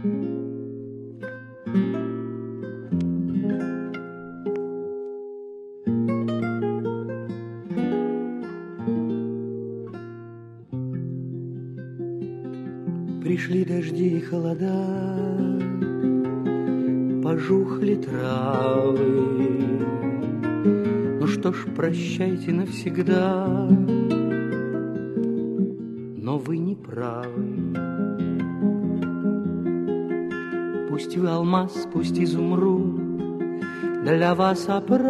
Пришли дожди и холода, пожухли травы. Ну что ж, прощайте навсегда, но вы не правы. Пусть вы алмаз, пусть изумруд, для вас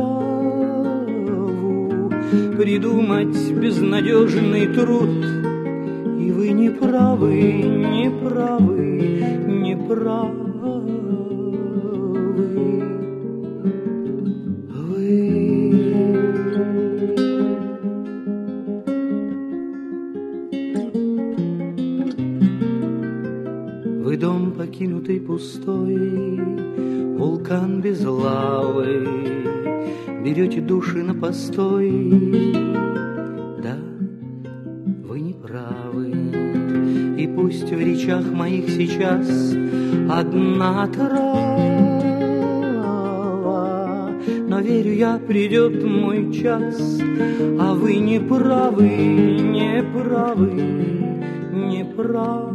оправу придумать безнадежный труд. И вы не правы, не правы, не правы. Вы дом покинутый пустой, вулкан без лавы, берете души на постой. Да, вы не правы. И пусть в речах моих сейчас одна трава, но верю я, придет мой час, а вы не правы, не правы, не правы.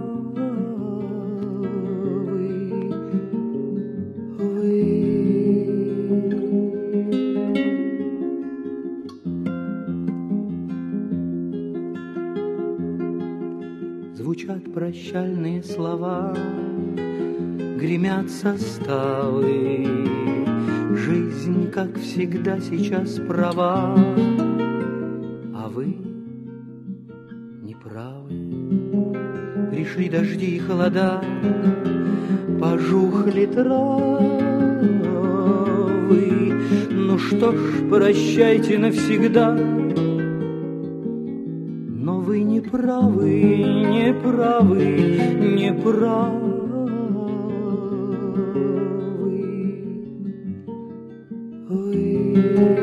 Звучат прощальные слова, гремят составы. Жизнь, как всегда, сейчас права, а вы не правы. Пришли дожди и холода, пожухли травы. Ну что ж, прощайте навсегда, но вы не правы, не правы, не правы. Вы